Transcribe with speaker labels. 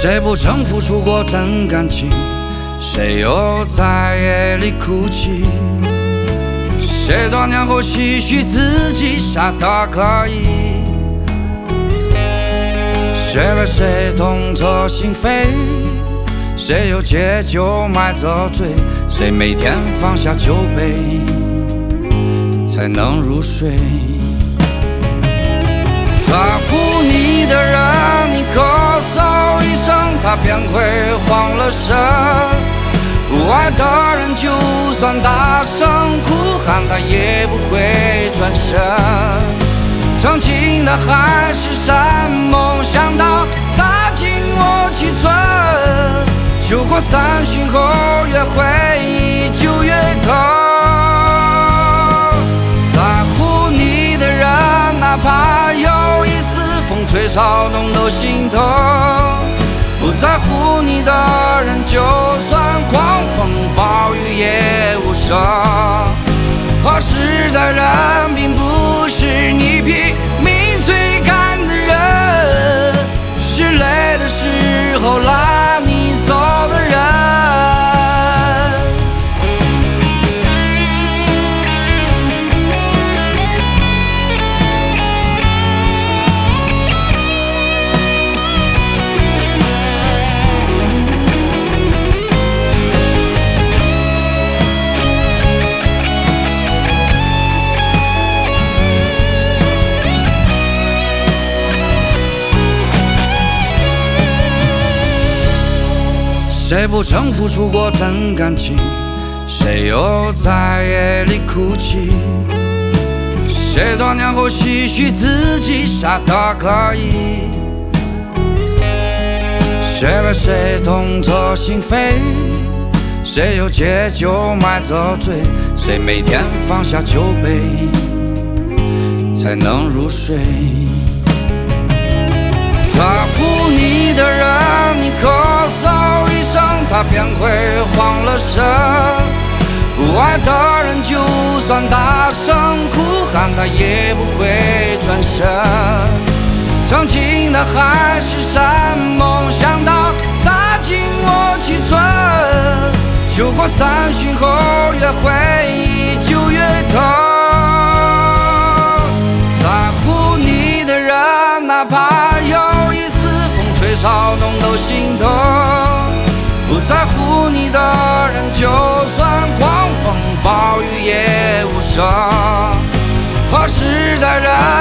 Speaker 1: 谁不曾付出过真感情？谁又在夜里哭泣？谁多年后唏嘘自己傻得可以？谁为谁痛彻心扉？谁又借酒买着醉？谁每天放下酒杯才能入睡？在乎你的人，你咳嗽一声，他便会慌了神。不爱的人，就算大声哭喊，他也不会转身。曾经的海誓山盟，想到扎进我七寸。酒过三巡后，越回忆就越疼。在乎你的人，哪怕有一丝风吹草动都心疼。不在乎你的人，就算狂风暴雨也无声。合适的人，并不是你拼命追赶的人，是累的时候拉你走的人。谁不曾付出过真感情？谁又在夜里哭泣？谁多年后唏嘘自己傻得可以？谁为谁痛彻心扉？谁又借酒买着醉？谁每天放下酒杯才能入睡？在乎你的人，你咳嗽一声，他便会慌了神。不爱的人，就算大声哭喊，他也不会转身。曾经的海誓山盟，想到扎进我七寸。酒过三巡后，越回忆就越疼。在乎你的人，哪怕有一丝风吹草动都心疼。不在乎你的人，就算狂风暴雨也无声。合适的人，